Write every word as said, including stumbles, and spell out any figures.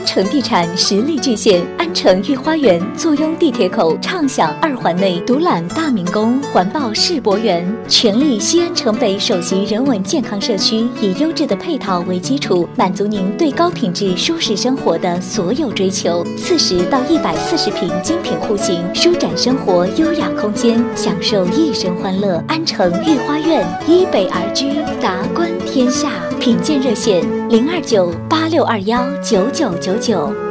安城地产实力巨献，安城御花园坐拥地铁口，畅享二环内，独揽大明宫，环抱世博园，全力西安城北首席人文健康社区，以优质的配套为基础，满足您对高品质舒适生活的所有追求。四十到一百四十平精品户型，舒展生活，优雅空间，享受一生欢乐。安城御花苑依北而居，达观天下。品鉴热线零二九八六二幺九九九九。